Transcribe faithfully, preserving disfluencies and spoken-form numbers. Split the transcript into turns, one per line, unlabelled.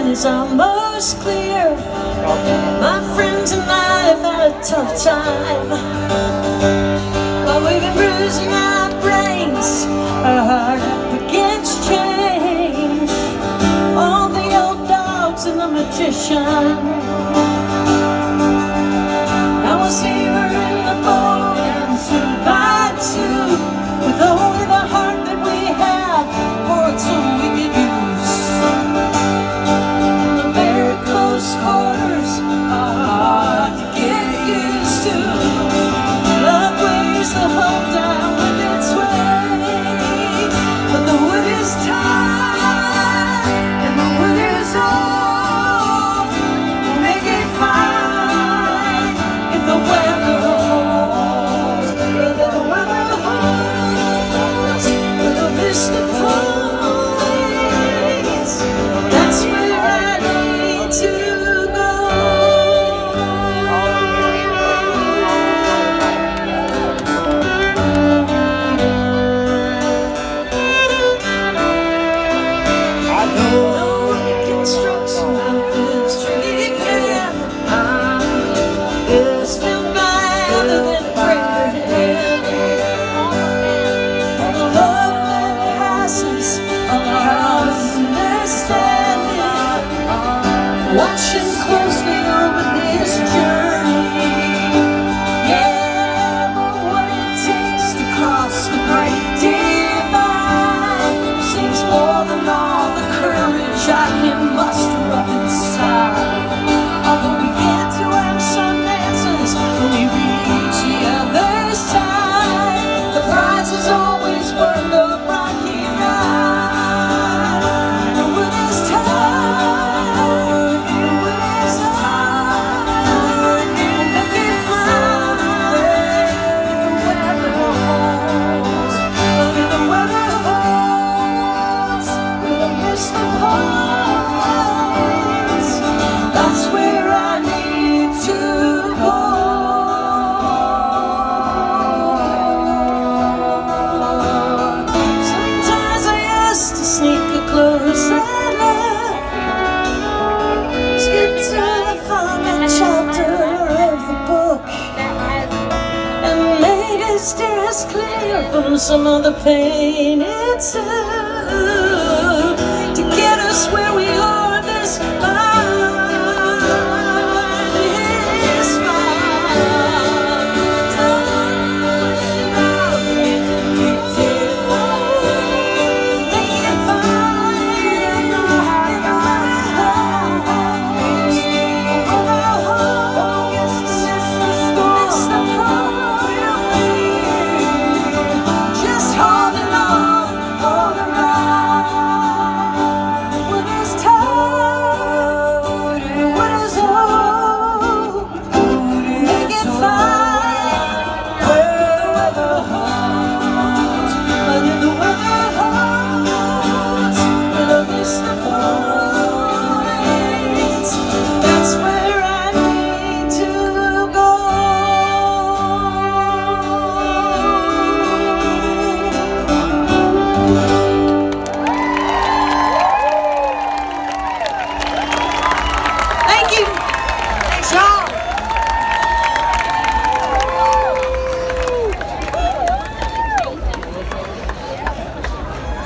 is almost clear. My friends and I have had a tough time, but we've been bruising our brains, our heart up against change. All the old dogs and the magician, now we'll see her in the boat, and two by two, with only the heart that we have for a tool we could use. The very close quarters are hard to get used to. Love weighs the hull down with its weight, but the wood is tight and the wood is old. We'll make it fine if the weather holds, if the weather holds, with a mist that falls. That's where I need to go. I know construction of this tree can is still better than a greater hand. The love that passes of our understanding, watching closely over this journey. Yeah, but what it takes to cross the great divide seems more than all the courage I can muster up inside. Although we get to have some answers when we reach the other side, the prize is always worth the rocky ride. The wood is tight, the wood is tight, we'll make it fine if the weather holds. But if the weather holds, with a mist that falls, that's where I need to go. Sometimes I ask to sneak a closer look, skip to the final chapter of the book, and maybe steer us clear from some of the pain it took.